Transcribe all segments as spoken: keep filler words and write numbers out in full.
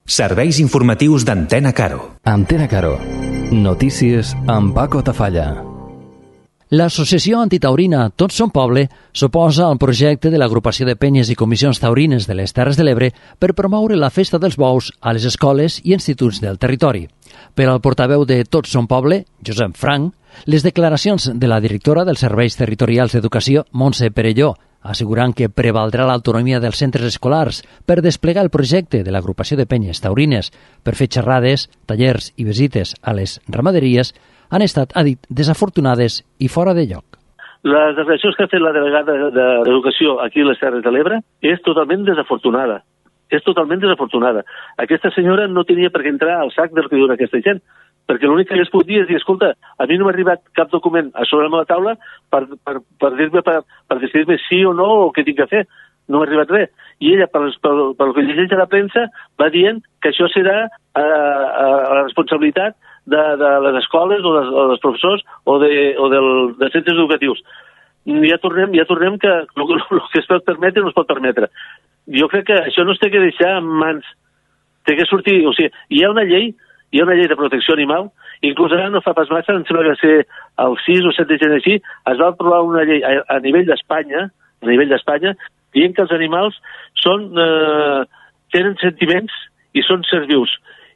Serveis informatius d'Antena Caro. Antena Caro. Notícies amb Paco Tafalla. L'associació antitaurina Tots som poble s'oposa al projecte de l'agrupació de penyes i comissions taurines de les Terres de l'Ebre per promoure la festa dels bous a les escoles i instituts del territori. Per al portaveu de Tots som poble, Josep Frank, les declaracions de la directora dels Serveis Territorials d'Educació, Montse Perelló, assegurant que prevaldrà l'autonomia dels centres escolars per desplegar el projecte de l'agrupació de penyes taurines per fer xerrades, tallers i visites a les ramaderies, han estat, ha dit, desafortunades i fora de lloc. Les declaracions que ha fet la delegada d'Educació aquí a les Terres de l'Ebre és totalment desafortunada. És totalment desafortunada. Aquesta senyora no tenia per què entrar al sac del que diu aquesta gent, perquè l'únic que es pot dir és dir, escolta, a mi no m'ha arribat cap document a sobre la meva taula per, per, per dir-me, per, per decidir-me sí o no o què tinc que fer. No m'ha arribat res. I ella, per, per, per que llegeix a la premsa, va dient que això serà a, a, a la responsabilitat de, de les escoles o dels, o dels professors o, de, o del, dels centres educatius. Ja tornem, ja tornem que el, el que es pot permetre no es pot permetre. Jo crec que això no es té que deixar en mans. Té que sortir... O sigui, hi ha una llei hi ha una llei de protecció animal, inclús ara no fa pas massa, em sembla que va ser el sis o set de gener així, es va aprovar una llei a, a nivell d'Espanya, a nivell d'Espanya, dient que els animals són, eh, tenen sentiments i són sers vius,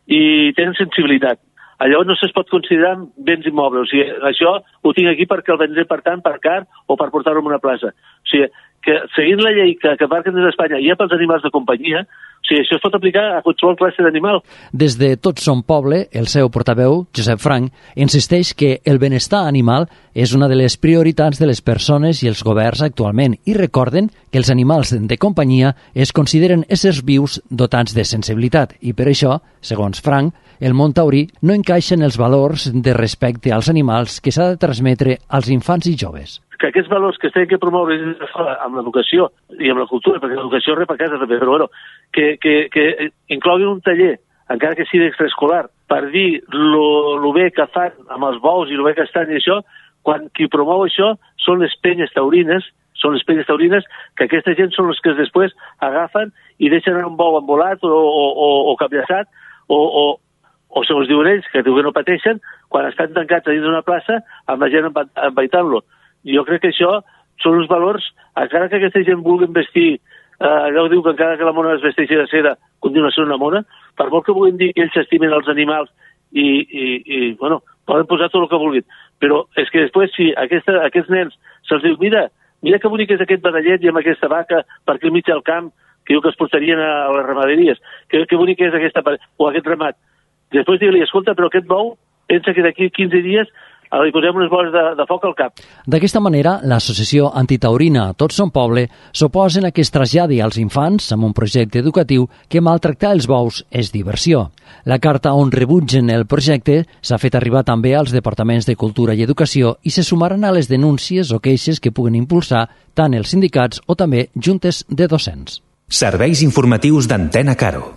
i tenen sensibilitat. Allò no se'ls pot considerar béns immobles. O sigui, això ho tinc aquí perquè el vendré per tant per car o per portar-ho a una plaça. O sigui, que seguint la llei que, que marquen des d'Espanya hi ha pels animals de companyia, o sigui, això es pot aplicar a qualsevol classe d'animal. Des de Tots som poble, el seu portaveu, Josep Frank, insisteix que el benestar animal és una de les prioritats de les persones i els governs actualment i recorden que els animals de companyia es consideren éssers vius dotats de sensibilitat i per això, segons Frank, el món taurí no encaixa en els valors de respecte als animals que s'ha de transmetre als infants i joves. Que aquests valors que es tenen que promoure amb l'educació i amb la cultura, perquè l'educació rep a casa també, però bueno, que, que, que incloguin un taller, encara que sigui d'extraescolar, per dir lo, lo bé que fan amb els bous i lo bé que estan i això, quan qui promou això són les penyes taurines, són les penyes taurines, que aquesta gent són els que després agafen i deixen un bou embolat o, o, o, o capllaçat, o, o, o segons diuen ells, que diuen que no pateixen, quan estan tancats a dins d'una plaça amb la gent empaitant-lo. Jo crec que això són uns valors, encara que aquesta gent vulgui vestir, eh, allò diu que encara que la mona es vesteixi de seda, continua sent una mona, per molt que vulguin dir que ells s'estimen els animals i, i, i, bueno, poden posar tot el que vulguin. Però és que després, si aquesta, aquests nens se'ls diu, mira, mira que bonic és aquest badallet i amb aquesta vaca per aquí al mig del camp, que diu que es portarien a, a les ramaderies, que, que bonic és aquesta, o aquest ramat. Després digue-li, escolta, però aquest bou pensa que d'aquí quinze dies li posem unes boles de, de foc al cap. D'aquesta manera, l'associació antitaurina Tots som poble s'oposen a que es traslladi als infants amb un projecte educatiu que maltractar els bous és diversió. La carta on rebutgen el projecte s'ha fet arribar també als departaments de Cultura i Educació i se sumaran a les denúncies o queixes que puguen impulsar tant els sindicats o també juntes de docents. Serveis informatius d'Antena Caro.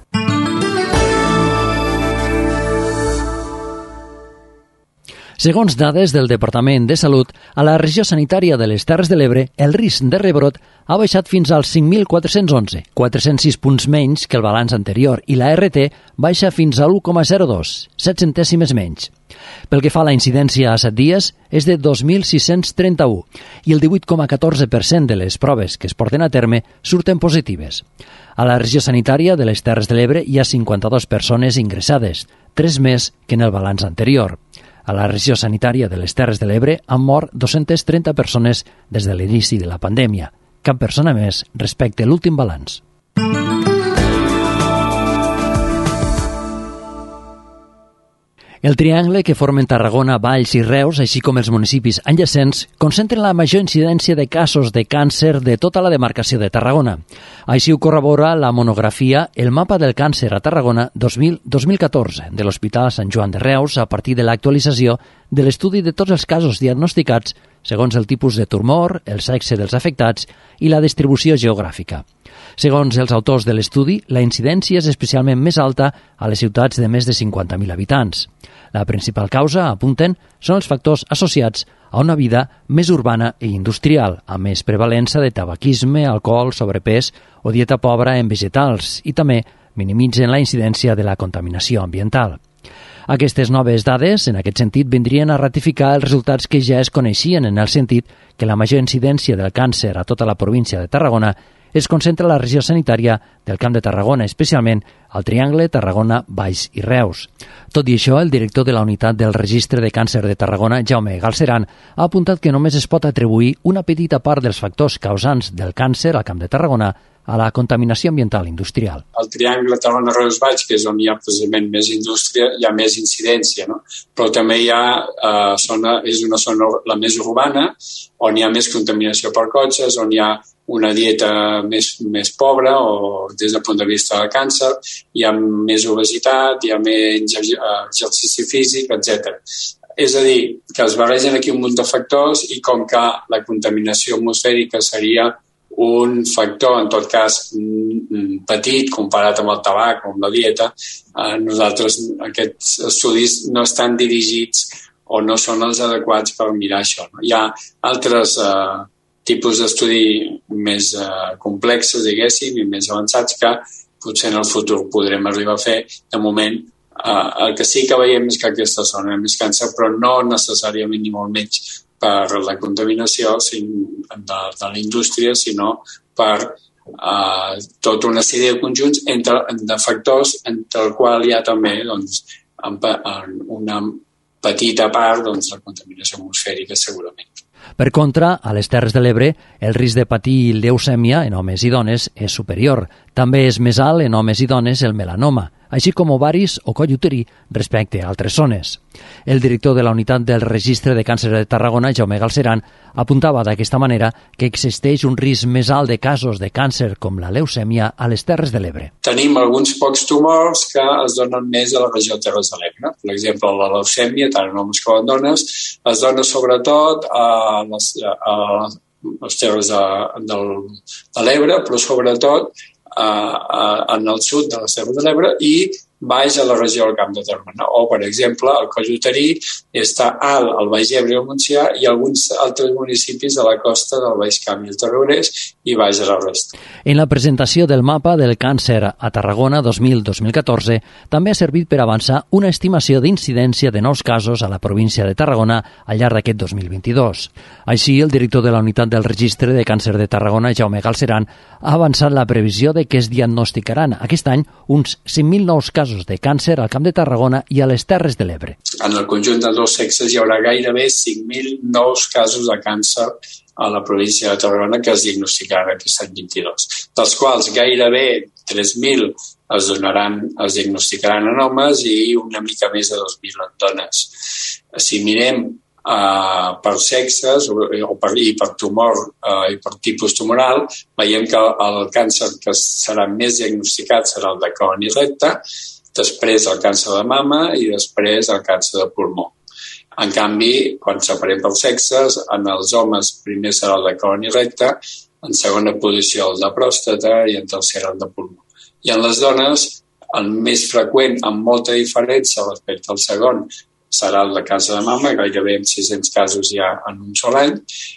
Segons dades del Departament de Salut, a la regió sanitària de les Terres de l'Ebre, el risc de rebrot ha baixat fins als cinc mil quatre-cents onze, quatre-cents sis punts menys que el balanç anterior, i la R T baixa fins a l'u coma zero dos, set centèsimes menys. Pel que fa a la incidència a set dies, és de dos mil sis-cents trenta-u i el divuit coma catorze per cent de les proves que es porten a terme surten positives. A la regió sanitària de les Terres de l'Ebre hi ha cinquanta-dues persones ingressades, tres més que en el balanç anterior. A la regió sanitària de les Terres de l'Ebre han mort dos-centes trenta persones des de l'inici de la pandèmia, cap persona més respecte a l'últim balanç. El triangle que formen Tarragona, Valls i Reus, així com els municipis adjacents, concentren la major incidència de casos de càncer de tota la demarcació de Tarragona. Així ho corrobora la monografia El mapa del càncer a Tarragona dos mil catorze de l'Hospital Sant Joan de Reus a partir de l'actualització de l'estudi de tots els casos diagnosticats segons el tipus de tumor, el sexe dels afectats i la distribució geogràfica. Segons els autors de l'estudi, la incidència és especialment més alta a les ciutats de més de cinquanta mil habitants. La principal causa, apunten, són els factors associats a una vida més urbana i industrial, amb més prevalença de tabaquisme, alcohol, sobrepès o dieta pobra en vegetals i també minimitzen la incidència de la contaminació ambiental. Aquestes noves dades, en aquest sentit, vindrien a ratificar els resultats que ja es coneixien en el sentit que la major incidència del càncer a tota la província de Tarragona es concentra a la regió sanitària del Camp de Tarragona, especialment al Triangle, Tarragona, Baix i Reus. Tot i això, el director de la unitat del Registre de Càncer de Tarragona, Jaume Galceran, ha apuntat que només es pot atribuir una petita part dels factors causants del càncer al Camp de Tarragona a la contaminació ambiental industrial. Al Triangle Tarragona-Reus Baix, que és on hi ha precisament més indústria, hi ha més incidència, no? Però també hi ha, eh, zona, és una zona la més urbana, on hi ha més contaminació per cotxes, on hi ha una dieta més, més pobra o des del punt de vista del càncer, hi ha més obesitat, hi ha menys exercici físic, etcètera. És a dir, que es barregen aquí un munt de factors i com que la contaminació atmosfèrica seria un factor, en tot cas, petit comparat amb el tabac o amb la dieta, eh, nosaltres aquests estudis no estan dirigits o no són els adequats per mirar això. No? Hi ha altres eh, tipus d'estudi més eh, complexes, diguéssim, i més avançats que potser en el futur podrem arribar a fer. De moment, eh, el que sí que veiem és que aquesta zona és més càncer, però no necessàriament ni molt menys per la contaminació de, de la indústria, sinó per eh, tota una sèrie de conjunts entre, de factors entre el qual hi ha també doncs, en, en una petita part doncs, la contaminació atmosfèrica segurament. Per contra, a les Terres de l'Ebre, el risc de patir leucèmia en homes i dones és superior. També és més alt en homes i dones el melanoma, així com ovaris o coll uterí respecte a altres zones. El director de la unitat del Registre de Càncer de Tarragona, Jaume Galceran, apuntava d'aquesta manera que existeix un risc més alt de casos de càncer com la leucèmia a les Terres de l'Ebre. Tenim alguns pocs tumors que es donen més a la regió de Terres de l'Ebre. Per exemple, la leucèmia, tant en homes com en dones, es dona sobretot a les, a les terres de, de, de l'Ebre, però sobretot a, a, en el sud de les Terres de l'Ebre i baix a la regió del Camp de Tarragona. O, per exemple, el coll uterí està alt al Baix Ebre i al Montsià i alguns altres municipis de la costa del Baix Camp i el Tarragonès i baix a la resta. En la presentació del mapa del càncer a Tarragona dos mil a dos mil catorze també ha servit per avançar una estimació d'incidència de nous casos a la província de Tarragona al llarg d'aquest dos mil vint-i-dos. Així, el director de la unitat del Registre de Càncer de Tarragona, Jaume Galceran, ha avançat la previsió de que es diagnosticaran aquest any uns cinc mil nous casos de càncer al Camp de Tarragona i a les Terres de l'Ebre. En el conjunt de dos sexes hi haurà gairebé cinc mil nous casos de càncer a la província de Tarragona que es diagnosticaran aquest any vint-i-dos, dels quals gairebé tres mil es donaran, es diagnosticaran en homes i una mica més de dos mil en dones. Si mirem Uh, per sexes o, o per, i per tumor uh, i per tipus tumoral, veiem que el, el càncer que serà més diagnosticat serà el de colon i recte, després el càncer de mama i després el càncer de pulmó. En canvi, quan separem per sexes, en els homes primer serà el de colon i recte, en segona posició el de pròstata i en tercera el de pulmó. I en les dones, el més freqüent, amb molta diferència respecte al segon, serà el de càncer de mama, gairebé en sis-cents casos ja en un sol any.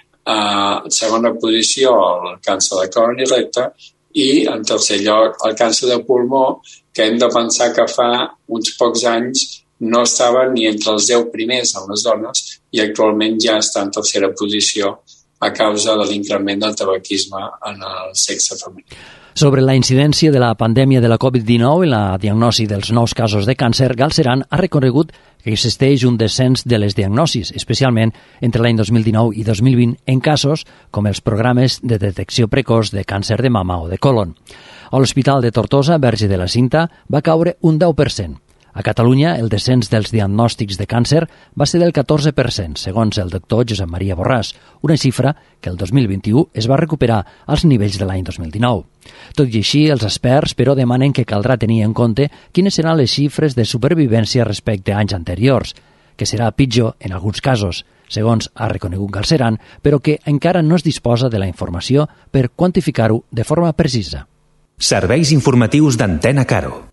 Uh, en segona posició, el càncer de colon i recte. I, en tercer lloc, el càncer de pulmó, que hem de pensar que fa uns pocs anys no estava ni entre els deu primers en les dones i actualment ja està en tercera posició a causa de l'increment del tabaquisme en el sexe femení. Sobre la incidència de la pandèmia de la covid dinou i la diagnosi dels nous casos de càncer, Galceran ha reconegut que existeix un descens de les diagnosis, especialment entre l'any dos mil dinou i dos mil vint, en casos com els programes de detecció precoç de càncer de mama o de colon. A l'Hospital de Tortosa, Verge de la Cinta, va caure un deu per cent. A Catalunya, el descens dels diagnòstics de càncer va ser del catorze per cent, segons el doctor Josep Maria Borràs, una xifra que el dos mil vint-i-u es va recuperar als nivells de l'any dos mil dinou. Tot i així, els experts, però, demanen que caldrà tenir en compte quines seran les xifres de supervivència respecte a anys anteriors, que serà pitjor en alguns casos, segons ha reconegut Galceran, però que encara no es disposa de la informació per quantificar-ho de forma precisa. Serveis informatius d'Antena Caro.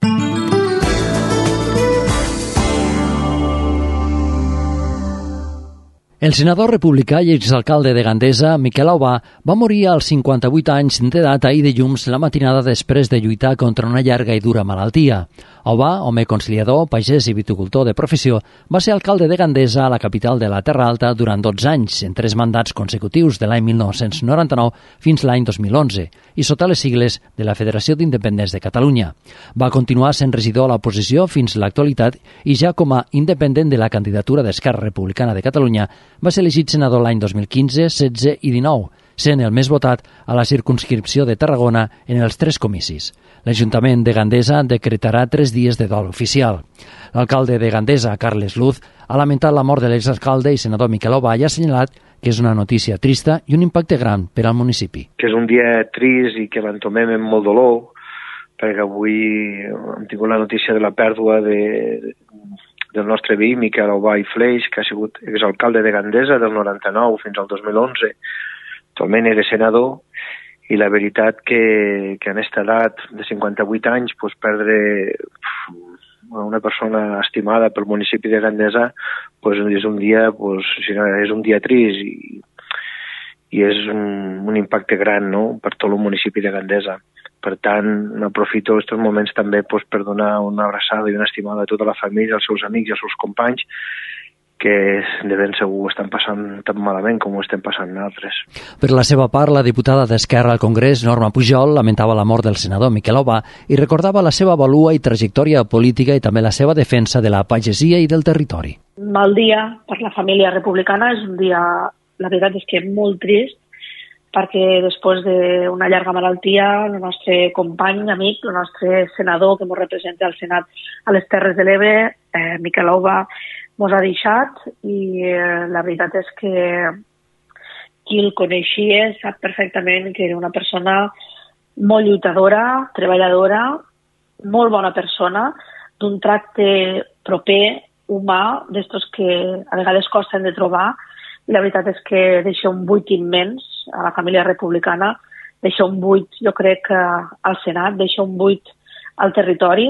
El senador republicà i exalcalde de Gandesa, Miquel Aubà, va morir als cinquanta-vuit anys d'edat ahir dilluns la matinada després de lluitar contra una llarga i dura malaltia. Aubà, home conciliador, pagès i viticultor de professió, va ser alcalde de Gandesa, a la capital de la Terra Alta, durant dotze anys, en tres mandats consecutius de l'any mil nou-cents noranta-nou fins l'any dos mil onze, i sota les sigles de la Federació d'Independents de Catalunya. Va continuar sent regidor a l'oposició fins l'actualitat i ja com a independent de la candidatura d'Esquerra Republicana de Catalunya va ser elegit senador l'any dos mil quinze, setze i dinou, sent el més votat a la circumscripció de Tarragona en els tres comicis. L'Ajuntament de Gandesa decretarà tres dies de dol oficial. L'alcalde de Gandesa, Carles Luz, ha lamentat la mort de l'exalcalde i senador Miquel Aubà i ha assenyalat que és una notícia trista i un impacte gran per al municipi. Que és un dia trist i que l'entomem amb molt dolor, perquè avui hem tingut la notícia de la pèrdua de, del nostre veí, Miquel Aubà i Fleix, que ha sigut exalcalde de Gandesa del noranta-nou fins al dos mil onze. Actualment era senador, i la veritat que, que en aquesta edat de cinquanta-vuit anys pues, perdre una persona estimada pel municipi de Gandesa pues, és un dia pues, és un dia trist i, i és un, un impacte gran, no?, per tot el municipi de Gandesa. Per tant, aprofito aquests moments també pues, per donar una abraçada i una estimada a tota la família, als seus amics i als seus companys, que de ben segur estan passant tan malament com ho estem passant nosaltres. Per la seva part, la diputada d'Esquerra al Congrés, Norma Pujol, lamentava la mort del senador Miquel Aubà i recordava la seva valua i trajectòria política i també la seva defensa de la pagesia i del territori. Mal dia per la família republicana, és un dia, la veritat és que molt trist, perquè després d'una llarga malaltia, el nostre company, amic, el nostre senador que ens representa al Senat a les Terres de l'Ebre, eh, Miquel Aubà, ens ha deixat i eh, la veritat és que qui el coneixia sap perfectament que era una persona molt lluitadora, treballadora, molt bona persona, d'un tracte proper, humà, d'estos que a vegades costen de trobar, i la veritat és que deixa un buit immens a la família republicana, deixa un buit, jo crec, al Senat, deixa un buit al territori,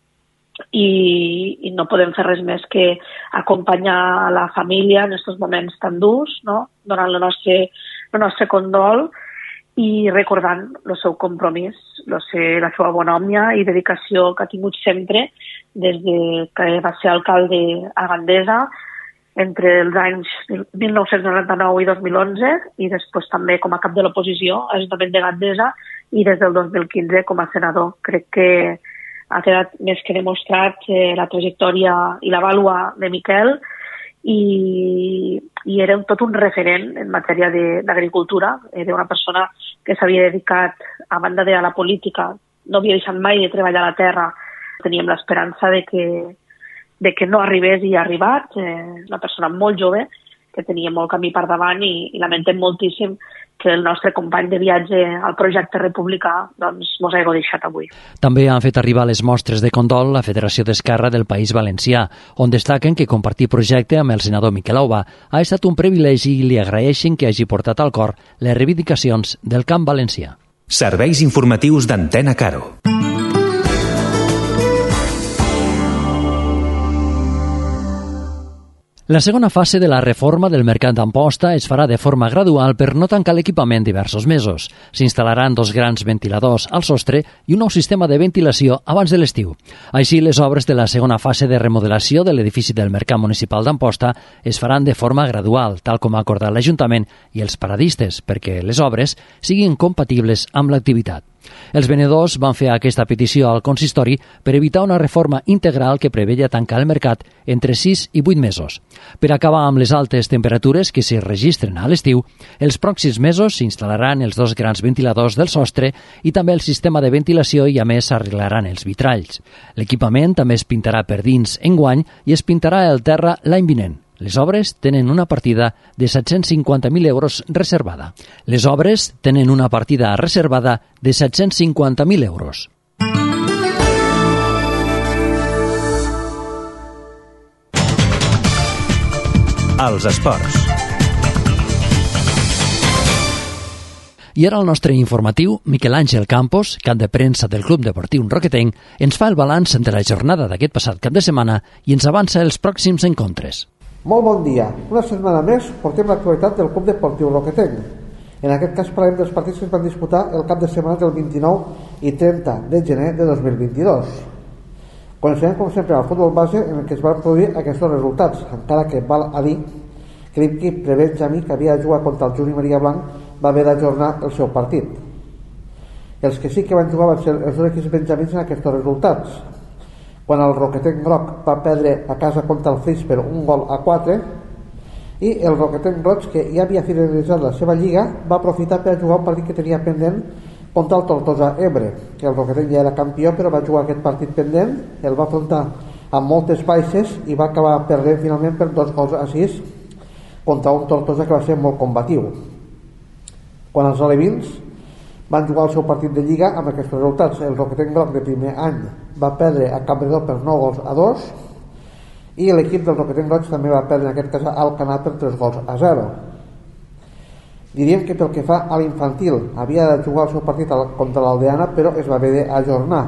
i, i no podem fer res més que acompanyar la família en aquests moments tan durs, no?, donant el nostre, el nostre condol i recordant el seu compromís, la seva bonòmia i dedicació que ha tingut sempre des de que va ser alcalde a Gandesa entre els anys mil nou-cents noranta-nou i dos mil onze i després també com a cap de l'oposició a l'Ajuntament de Gandesa i des del dos mil quinze com a senador. Crec que ha quedat més que demostrat eh, la trajectòria i la vàlua de Miquel i, i era tot un referent en matèria d'agricultura. Era una persona que s'havia dedicat, a banda de la política, no havia deixat mai de treballar a la terra. Teníem l'esperança de que, de que no arribés i ha arribat. Eh, una persona molt jove que tenia molt camí per davant i, i lamentem moltíssim que el nostre company de viatge al projecte republicà doncs, mos hagi deixat avui. També han fet arribar les mostres de condol la Federació d'Esquerra del País Valencià, on destaquen que compartir projecte amb el senador Miquel Aubà ha estat un privilegi i li agraeixen que hagi portat al cor les reivindicacions del camp valencià. Serveis informatius d'Antena Caro. La segona fase de la reforma del mercat d'Amposta es farà de forma gradual per no tancar l'equipament diversos mesos. S'instal·laran dos grans ventiladors al sostre i un nou sistema de ventilació abans de l'estiu. Així, les obres de la segona fase de remodelació de l'edifici del Mercat Municipal d'Amposta es faran de forma gradual, tal com ha acordat l'Ajuntament i els paradistes, perquè les obres siguin compatibles amb l'activitat. Els venedors van fer aquesta petició al consistori per evitar una reforma integral que preveia tancar el mercat entre sis i vuit mesos. Per acabar amb les altes temperatures que s'hi registren a l'estiu, els pròxims mesos s'instal·laran els dos grans ventiladors del sostre i també el sistema de ventilació i a més s'arreglaran els vitralls. L'equipament també es pintarà per dins enguany i es pintarà el terra l'any vinent. Les obres tenen una partida de set-cents cinquanta mil euros reservada. Les obres tenen una partida reservada de set-cents cinquanta mil euros. Els esports. I ara el nostre informatiu, Miquel Àngel Campos, cap de premsa del Club Deportiu Roquetenc, ens fa el balanç de la jornada d'aquest passat cap de setmana i ens avança els pròxims encontres. Molt bon dia. Una setmana més portem l'actualitat del Club Deportiu Roquetenc. En aquest cas parlem dels partits que es van disputar el cap de setmana del vint-i-nou i trenta de gener de dos mil vint-i-dos. Comencem, com sempre, al futbol base en el que es van produir aquests resultats, encara que val a dir que l'equip prebenjamí que havia de jugar contra el Juni Maria Blanc va haver d'ajornar el seu partit. Els que sí que van jugar van ser els dos equips benjamins en aquests resultats. Quan el Roquetenc Groc va perdre a casa contra el Flix per un gol a quatre, i el Roquetenc Roig, que ja havia finalitzat la seva lliga, va aprofitar per jugar un partit que tenia pendent contra el Tortosa Ebre. El Roquetenc ja era campió, però va jugar aquest partit pendent, el va afrontar amb moltes baixes i va acabar perdent finalment per dos gols a sis contra un Tortosa que va ser molt combatiu. Quan els alevins van jugar el seu partit de lliga amb aquests resultats, el Roquetenc Groc de primer any va perdre a Campredó per nou gols a dos i l'equip del Roquetenc Roig també va perdre en aquest cas a Alcanar per tres gols a zero. Diríem que pel que fa a l'infantil havia de jugar el seu partit contra l'Aldeana, però es va haver d'ajornar.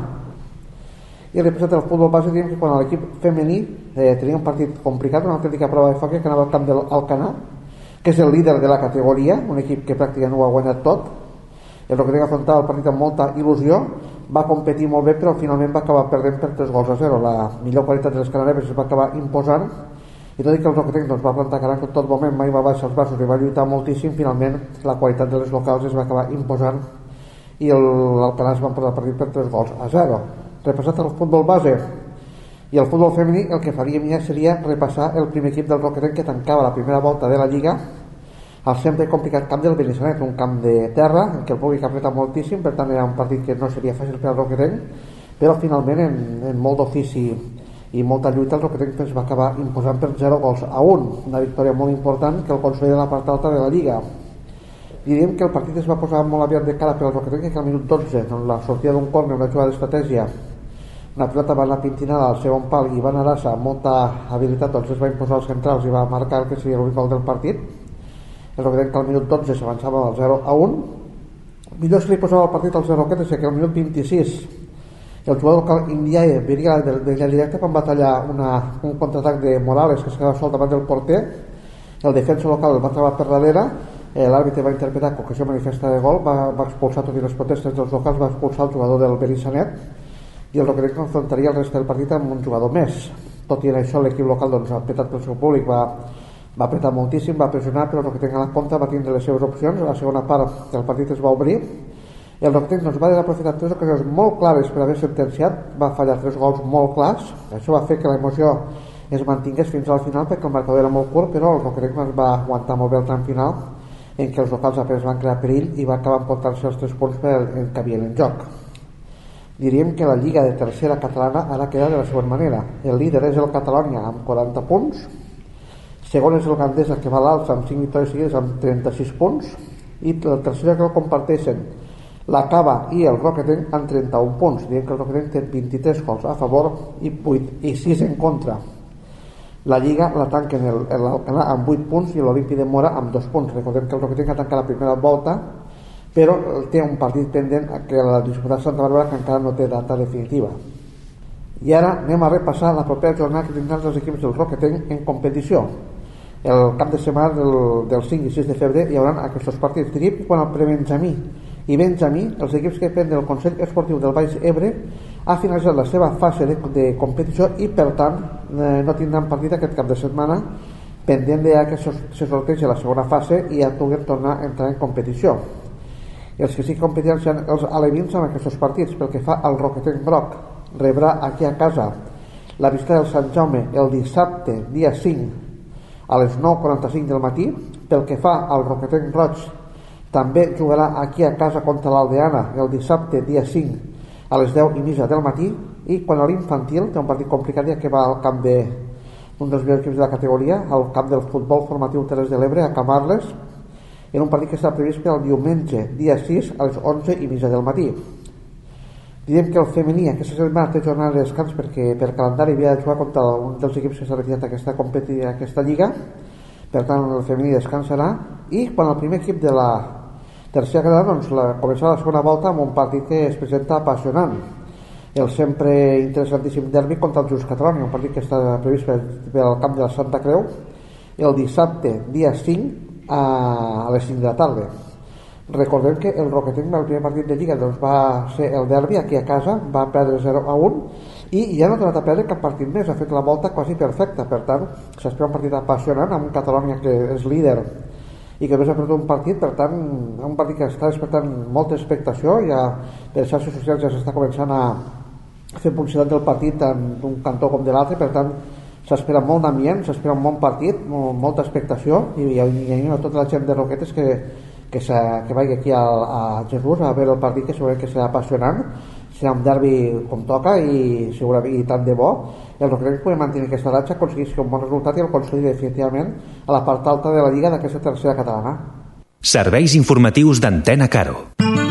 I representa el futbol base, diríem que quan l'equip femení eh, tenia un partit complicat, una autèntica prova de foc que anava al camp de l'Alcanar, que és el líder de la categoria, un equip que pràcticament ho ha guanyat tot. El Roquetenc afrontava el partit amb molta il·lusió, va competir molt bé, però finalment va acabar perdent per tres gols a zero. La millor qualitat de les canareves es va acabar imposant, i tot i que el Roquetenc doncs, va plantar cara en tot moment, mai va baixar els braços i va lluitar moltíssim, finalment la qualitat de les locals es va acabar imposant i l'Alcanar es va emportar el partit per tres gols a zero. Repassat el futbol base i el futbol femení, el que faríem ja seria repassar el primer equip del Roquetenc que tancava la primera volta de la Lliga al sempre complicat camp del Benissanet, un camp de terra en què el públic apreta moltíssim, per tant era un partit que no seria fàcil per al Roquetenc, però finalment en, en molt d'ofici i molta lluita el Roquetenc es va acabar imposant per zero gols a un, una victòria molt important que el consolida en la part alta de la Lliga. Diríem que el partit es va posar molt aviat de cara per al Roquetenc, que al minut dotze, doncs la sortida d'un córner, una jugada d'estratègia, una pilota va anar pintinada al segon pal i Ivan Arasa amb molta habilitat doncs es va imposar als centrals i va marcar que seria l'únic gol del partit. El Roquetenc al minut dotze s'avançava del zero a un. Millor se li posava el partit al zero a que al minut vint-i-sis el jugador local Indiae venia de, de la directa quan va tallar una, un contraatac de Morales que es quedava sol davant del porter. El defensa local el va trobar per darrere, eh, l'àrbitre va interpretar que ocasió manifesta de gol, va, va expulsar tot i les protestes dels locals, va expulsar el jugador del Benissanet i el Roquetenc confrontaria el rest del partit amb un jugador més. Tot i en això l'equip local doncs, apretat pel seu públic va va apretar moltíssim, va pressionar, però el Roquetenc a la contra va tindre les seves opcions. A la segona part del partit es va obrir, el Roquetenc doncs, va desaprofitar tres ocasions molt clares per haver sentenciat, va fallar tres gols molt clars. Això va fer que l'emoció es mantingués fins al final perquè el marcador era molt curt, però el Roquetenc doncs, va aguantar molt bé el tram final en què els locals apenas van crear perill i va acabar emportant-se els tres punts per el que havien en joc. Diríem que la Lliga de tercera catalana ara queda de la següent manera. El líder és el Catalònia amb quaranta punts, segon és el Gandesa que va a l'alça amb cinc victòries seguides amb trenta-sis punts i la tercera que el comparteixen la Cava i el Roquetenc amb trenta-un punts. Diem que el Roquetenc té vint-i-tres gols a favor i, vuit, i sis en contra. La Lliga la tanquen l'Alcanar amb vuit punts i l'Olimpi de Mora amb dos punts. Recordem que el Roquetenc ha tancat la primera volta, però té un partit pendent que la disputa Santa Bàrbara que encara no té data definitiva. I ara anem a repassar la propera jornada que tindran els equips del Roquetenc en competició. El cap de setmana del, del cinc i sis de febrer hi haurà aquests partits. Diríem que quan el prebenjamí i benjamí, els equips que depèn del Consell Esportiu del Baix Ebre, ha finalitzat la seva fase de, de competició i per tant eh, no tindran partit aquest cap de setmana, pendent de que se, se sortegi la segona fase i ja puguin tornar a entrar en competició. Els que sí que competiran seran els alevins amb aquests partits. Pel que fa al Roquetenc Groc, rebrà aquí a casa la visita del Sant Jaume el dissabte dia cinc a les nou i quaranta-cinc del matí. Pel que fa al Roquetenc Roig, també jugarà aquí a casa contra l'Aldeana el dissabte dia cinc a les deu i mitja del matí. I quan a l'infantil té un partit complicat ja que va al camp de un dels millors equips de la categoria, al camp del futbol formatiu Terres de l'Ebre a Camarles, en un partit que està previst per el diumenge dia sis a les onze i mitja del matí. Direm que el femení aquesta setmana té jornada de descans perquè per calendari havia de jugar contra un dels equips que s'ha retirat aquesta, aquesta lliga, per tant el femení descansarà. I quan el primer equip de la tercera catalana doncs, la, començarà la segona volta amb un partit que es presenta apassionant, el sempre interessantíssim derbi contra el Just Catalònia, un partit que està previst per, per al camp de la Santa Creu el dissabte, dia cinc, a les cinc de la tarda. Recordem que el Roquetenc, el primer partit de Lliga, doncs va ser el derbi aquí a casa, va perdre zero a un i ja no ha tornat a perdre cap partit més, ha fet la volta quasi perfecta. Per tant, s'espera un partit apassionant amb un Catalunya que és líder i que més ha perdut un partit, per tant, un partit que està despertant molta expectació. Ja per les xarxes socials ja s'està començant a fer publicitat del partit tant d'un cantó com de l'altre, per tant s'espera molt d'ambient, s'espera un bon partit, molta expectació, i animo a tota la gent de Roquetes que, que, que vagi aquí a, a Jesús a veure el partit, que segurament que serà apassionant, serà un derbi com toca i segurament i tant de bo. El Roquetes pugui mantenir aquesta ratxa, aconseguir un bon resultat i el consolidi definitivament a la part alta de la Lliga d'aquesta tercera catalana. Serveis informatius d'Antena Caro.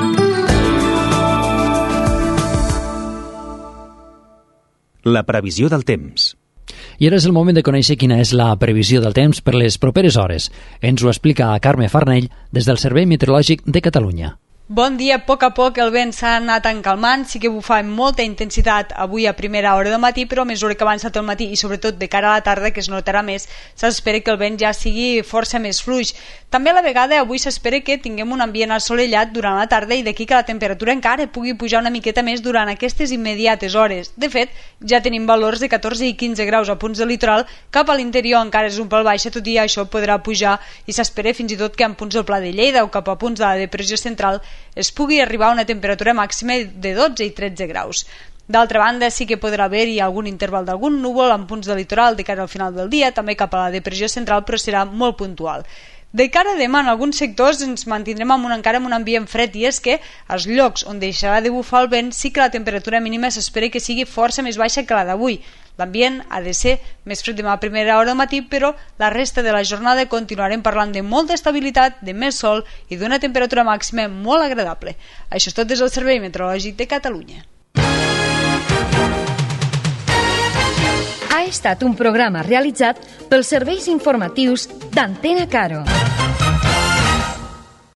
La previsió del temps. I ara és el moment de conèixer quina és la previsió del temps per les properes hores. Ens ho explica Carme Farnell des del Servei Meteorològic de Catalunya. Bon dia, a poc a poc el vent s'ha anat encalmant, sí que bufa amb molta intensitat avui a primera hora del matí, però a mesura que avança tot el matí i sobretot de cara a la tarda, que es notarà més, s'espera que el vent ja sigui força més fluix. També a la vegada avui s'espera que tinguem un ambient assolellat durant la tarda i d'aquí que la temperatura encara pugui pujar una miqueta més durant aquestes immediates hores. De fet, ja tenim valors de catorze i quinze graus a punts del litoral, cap a l'interior encara és un pèl baixa, tot i això podrà pujar i s'espera fins i tot que en punts del Pla de Lleida o cap a punts de la depressió central es pugui arribar a una temperatura màxima de dotze i tretze graus. D'altra banda, sí que podrà haver-hi algun interval d'algun núvol en punts del litoral de cara al final del dia, també cap a la depressió central, però serà molt puntual. De cara a demà, en alguns sectors ens mantindrem amb un, encara amb un ambient fred, i és que als llocs on deixarà de bufar el vent sí que la temperatura mínima s'espera que sigui força més baixa que la d'avui. L'ambient ha de ser més fred demà a primera hora del matí, però la resta de la jornada continuarem parlant de molta estabilitat, de més sol i d'una temperatura màxima molt agradable. Això és tot des del Servei Meteorològic de Catalunya. Ha estat un programa realitzat pels serveis informatius d'Antena Caro.